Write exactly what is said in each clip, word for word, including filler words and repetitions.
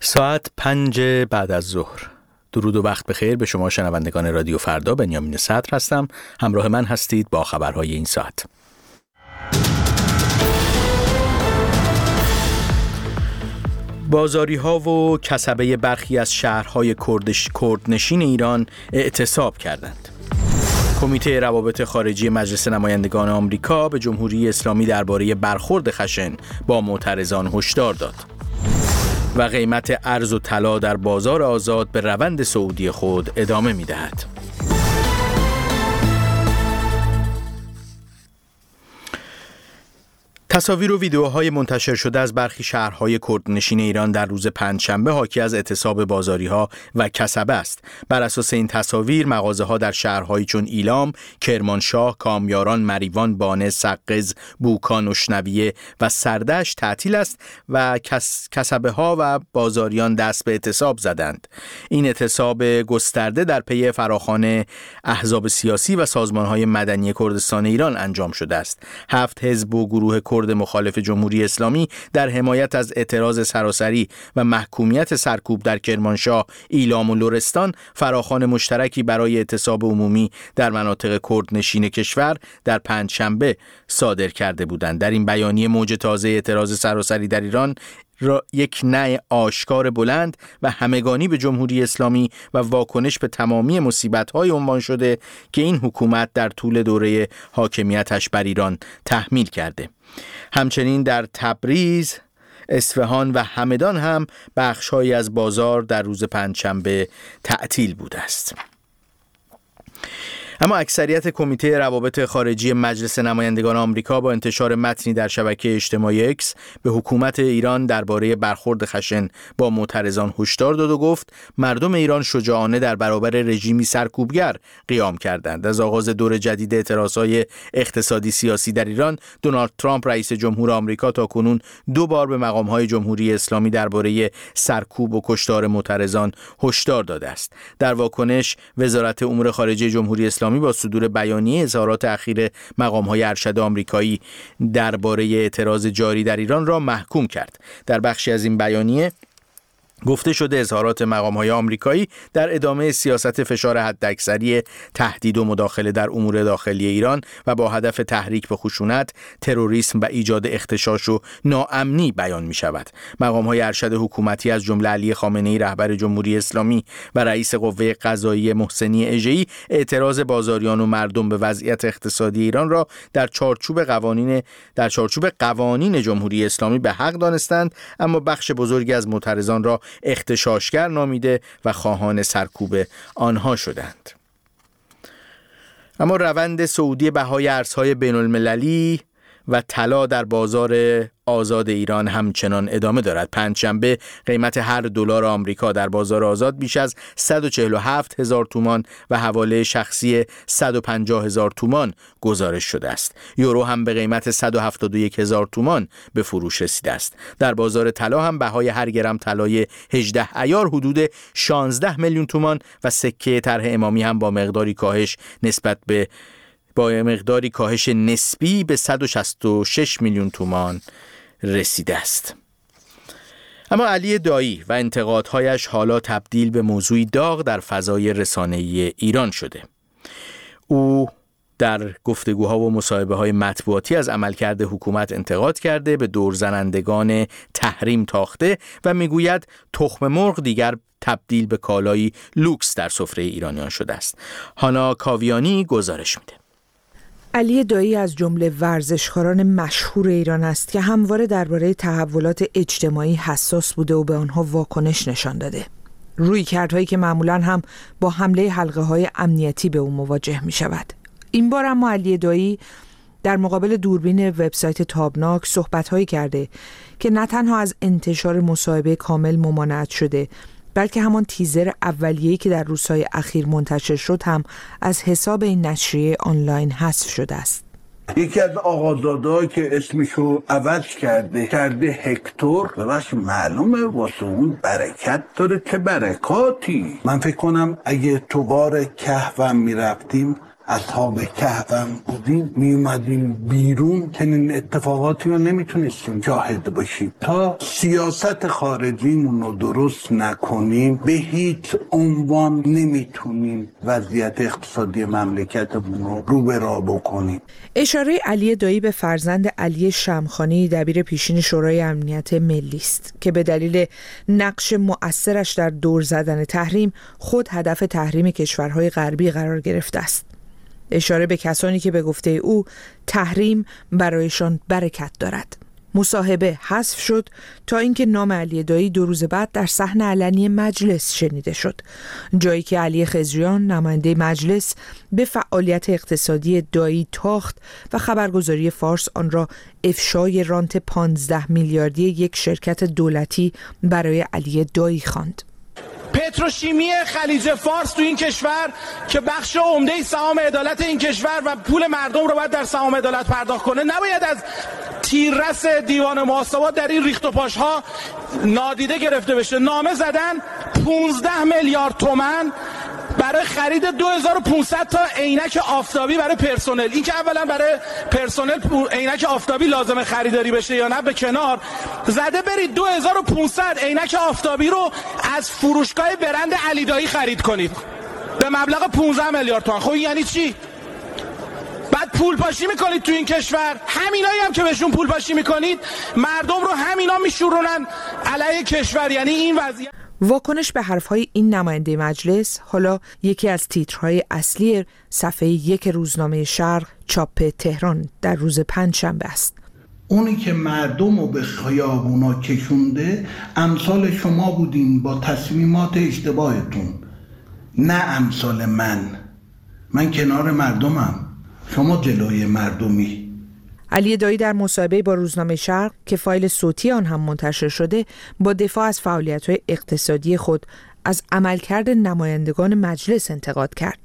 ساعت پنج بعد از ظهر. درود و وقت بخیر به شما شنوندگان رادیو فردا. بنیامین صدر هستم. همراه من هستید با خبرهای این ساعت. بازاری ها و کسبه برخی از شهرهای کردش کردنشین ایران اعتصاب کردند. کمیته روابط خارجی مجلس نمایندگان آمریکا به جمهوری اسلامی درباره برخورد خشن با معترضان هشدار داد. و قیمت ارز و طلا در بازار آزاد به روند صعودی خود ادامه می‌دهد. تصاویر و ویدیوهای منتشر شده از برخی شهرهای کردنشین ایران در روز پنجشنبه حاکی از اعتصاب بازاری‌ها و کسبه است. بر اساس این تصاویر مغازه‌ها در شهرهایی چون ایلام، کرمانشاه، کامیاران، مریوان، بانه، سقز، بوکان، اشنویه و سردشت تعطیل است و کس... کسبه‌ها و بازاریان دست به اعتصاب زدند. این اعتصاب گسترده در پی فراخوان احزاب سیاسی و سازمان‌های مدنی کردستان ایران انجام شده است. هفت حزب و گروه کرد مخالف جمهوری اسلامی در حمایت از اعتراض سراسری و محکومیت سرکوب در کرمانشاه، ایلام و لرستان فراخوان مشترکی برای اعتصاب عمومی در مناطق کردنشین کشور در پنجشنبه صادر کرده بودند. در این بیانیه موج تازه اعتراض سراسری در ایران را یک نه آشکار بلند و همگانی به جمهوری اسلامی و واکنش به تمامی مصیبت‌های عنوان شده که این حکومت در طول دوره حاکمیتش بر ایران تحمیل کرده. همچنین در تبریز، اصفهان و همدان هم بخش‌هایی از بازار در روز پنجشنبه تعطیل بوده است. اما اکثریت کمیته روابط خارجی مجلس نمایندگان آمریکا با انتشار متنی در شبکه اجتماعی اکس به حکومت ایران درباره برخورد خشن با معترضان هشدار داد و گفت مردم ایران شجاعانه در برابر رژیمی سرکوبگر قیام کردند. از آغاز دور جدید اعتراضهای اقتصادی سیاسی در ایران، دونالد ترامپ رئیس جمهور آمریکا تاکنون دو بار به مقام‌های جمهوری اسلامی درباره سرکوب و کشتار معترضان هشدار داده است. در واکنش، وزارت امور خارجه جمهوری اسلامی با صدور بیانیه اظهارات اخیر مقام‌های ارشد آمریکایی درباره اعتراض جاری در ایران را محکوم کرد. در بخشی از این بیانیه گفته شده اظهارات مقام‌های آمریکایی در ادامه سیاست فشار حداکثری تهدید و مداخله در امور داخلی ایران و با هدف تحریک به خشونت، تروریسم و ایجاد اغتشاش و ناامنی بیان می‌شود. مقام‌های ارشد حکومتی از جمله علی خامنه‌ای رهبر جمهوری اسلامی و رئیس قوه قضاییه محسنی اژه‌ای اعتراض بازاریان و مردم به وضعیت اقتصادی ایران را در چارچوب قوانین در چارچوب قوانین جمهوری اسلامی به حق دانستند، اما بخش بزرگی از معترضان را اغتشاشگر نامیده و خواهان سرکوب آنها شدند. اما روند صعودی بهای ارزهای بین المللی و طلا در بازار آزاد ایران همچنان ادامه دارد. پنجشنبه قیمت هر دلار آمریکا در بازار آزاد بیش از صد و چهل و هفت هزار تومان و حواله شخصی صد و پنجاه هزار تومان گزارش شده است. یورو هم به قیمت صد و هفتاد و یک هزار تومان به فروش رسیده است. در بازار طلا هم بهای هر گرم طلای هجده عیار حدود شانزده میلیون تومان و سکه طرح امامی هم با مقداری کاهش نسبت به با مقداری کاهش نسبی به صد و شصت و شش میلیون تومان رسیده است. اما علی دایی و انتقادهایش حالا تبدیل به موضوعی داغ در فضای رسانه‌ای ایران شده. او در گفتگوها و مصاحبه‌های مطبوعاتی از عملکرد حکومت انتقاد کرده، به دورزنندگان تحریم تاخته و میگوید تخم مرغ دیگر تبدیل به کالایی لوکس در سفره ایرانیان شده است. هانا کاویانی گزارش میده. علی دایی از جمله ورزشکاران مشهور ایران است که همواره درباره تحولات اجتماعی حساس بوده و به آنها واکنش نشان داده. رویکردهایی که معمولاً هم با حمله حلقه‌های امنیتی به او مواجه می شود. این بار اما علی دایی در مقابل دوربین وبسایت تابناک صحبت‌هایی کرده که نه تنها از انتشار مصاحبه کامل ممانعت شده، بلکه همان تیزر اولیه‌ای که در روزهای اخیر منتشر شد هم از حساب این نشریه آنلاین حذف شده است. یکی از آقازاده‌ها که اسمشو عوض کرده کرده هکتور، ببخش معلومه واسه اون برکت داره. چه برکاتی. من فکر کنم اگه تو بار کهوم میرفتیم اصحاب کهفم بودیم میومدیم بیرون چنین اتفاقاتی رو نمیتونستیم شاهد باشیم. تا سیاست خارجیمون رو درست نکنیم به هیچ عنوان نمیتونیم وضعیت اقتصادی مملکتمون رو رو به راه بکنیم. اشاره علی دایی به فرزند علی شمخانی دبیر پیشین شورای امنیت ملی است که به دلیل نقش مؤثرش در دور زدن تحریم خود هدف تحریم کشورهای غربی قرار گرفته است. اشاره به کسانی که به گفته او تحریم برایشان برکت دارد. مصاحبه حذف شد تا اینکه نام علی دایی دو روز بعد در صحن علنی مجلس شنیده شد، جایی که علی خضریان نماینده مجلس به فعالیت اقتصادی دایی تاخت و خبرگزاری فارس آن را افشای رانت پانزده میلیاردی یک شرکت دولتی برای علی دایی خواند. پتروشیمی خلیج فارس تو این کشور که بخش عمده سهام عدالت این کشور و پول مردم رو باید در سهام عدالت پرداخت کنه، نباید از تیررس دیوان محاسبات در این ریخت و پاش ها نادیده گرفته بشه. نامه زدن پانزده میلیارد تومان برای خرید دو هزار و پانصد تا عینک آفتابی برای پرسنل. این که اولا برای پرسنل عینک آفتابی لازمه خریداری بشه یا نه به کنار، زده برید دو هزار و پانصد عینک آفتابی رو از فروشگاه برند علی دایی خرید کنید به مبلغ پانزده میلیارد تومان. خب یعنی چی؟ بعد پول پاشی میکنید تو این کشور، همینایی هم که بهشون پول پاشی میکنید مردم رو همینا میشورونن علیه کشور. یعنی این وضعیت. واکنش به حرفهای این نماینده مجلس حالا یکی از تیترهای اصلی صفحه یک روزنامه شرق چاپ تهران در روز پنجشنبه است. اونی که مردم رو به خیابونا کشونده امثال شما بودین با تصمیمات اشتباهتون، نه امثال من. من کنار مردمم، شما جلوی مردمی. علی دایی در مصاحبه با روزنامه شرق که فایل صوتی آن هم منتشر شده با دفاع از فعالیت‌های اقتصادی خود از عملکرد نمایندگان مجلس انتقاد کرد.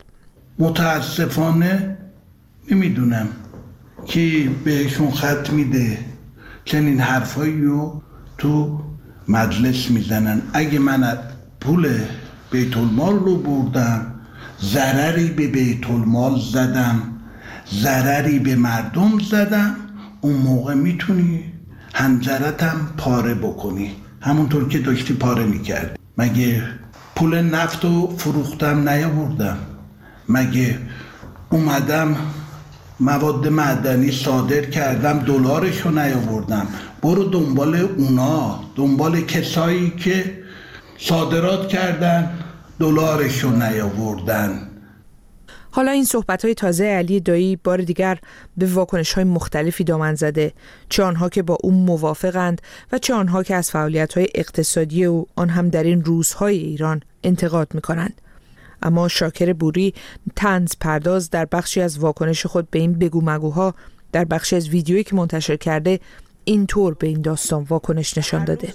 متاسفانه نمیدونم کی بهشون خط میده چنین حرفایی رو تو مجلس میزنن. اگه من پول بیت المال رو بردم، ضرری به بیت المال زدم، ضرری به مردم زدم، اون موقع میتونی حنجرتم پاره بکنی، همونطور که داشتی پاره میکرد. مگه پول نفت رو فروختم نیاوردم؟ مگه اومدم مواد معدنی صادر کردم دلارش رو نیاوردم؟ برو دنبال اونا، دنبال کسایی که صادرات کردن دلارش رو نیاوردن. حالا این صحبت‌های تازه علی دایی بار دیگر به واکنش‌های مختلفی دامن زده، چه آنها که با او موافقند و چه آنها که از فعالیت‌های اقتصادی او آن هم در این روزهای ایران انتقاد می‌کنند. اما شاکر بوری طنز پرداز در بخشی از واکنش خود به این بگو مگوها در بخشی از ویدیویی که منتشر کرده اینطور به این داستان واکنش نشان داده.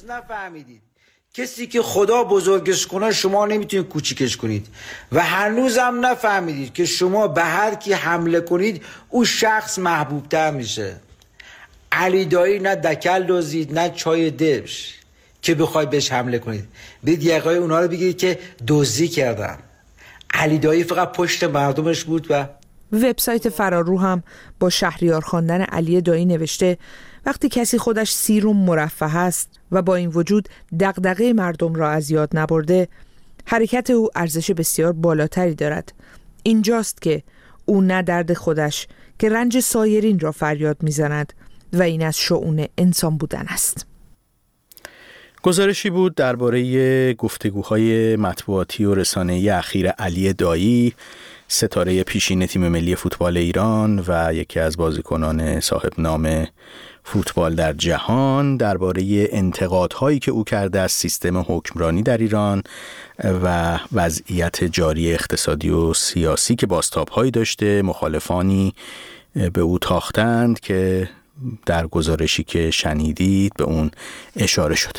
کسی که خدا بزرگش کنه شما نمیتونید کوچیکش کنید و هنوز هم نفهمیدید که شما به هر کی حمله کنید اون شخص محبوب تر میشه. علی دایی نه دکل دزدید نه چای دبش که بخواید بهش حمله کنید. برید یقای اونا رو بگیرید که دزدی کردن. علی دایی فقط پشت مردمش بود. و وبسایت فرارو هم با شهریار خواندن علی دایی نوشته وقتی کسی خودش سیر و مرفه است و با این وجود دغدغه مردم را از یاد نبرده، حرکت او ارزش بسیار بالاتری دارد. اینجاست که او نه درد خودش که رنج سایرین را فریاد می‌زند و این از شؤون انسان بودن است. گزارشی بود درباره گفتگوهای مطبوعاتی و رسانه‌ای اخیر علی دایی، ستاره پیشین تیم ملی فوتبال ایران و یکی از بازیکنان صاحب نام فوتبال در جهان، درباره انتقادهایی که او کرده از سیستم حکمرانی در ایران و وضعیت جاری اقتصادی و سیاسی که بازتاب‌هایی داشته. مخالفانی به او تاختند که در گزارشی که شنیدید به اون اشاره شد.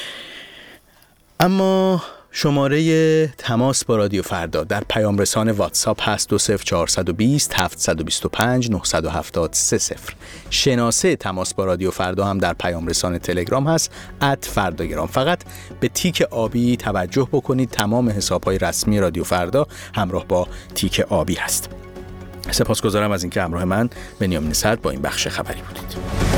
اما شماره تماس با رادیو فردا در پیام رسان واتساپ هست دو صفر چهار دو صفر هفت دو پنج نه هفت سه صفر. شناسه تماس با رادیو فردا هم در پیام رسان تلگرام هست ات فرداگرام. فقط به تیک آبی توجه بکنید، تمام حساب‌های رسمی رادیو فردا همراه با تیک آبی هست. سپاسگزارم از اینکه همراه من بنیامین صدر با این بخش خبری بودید.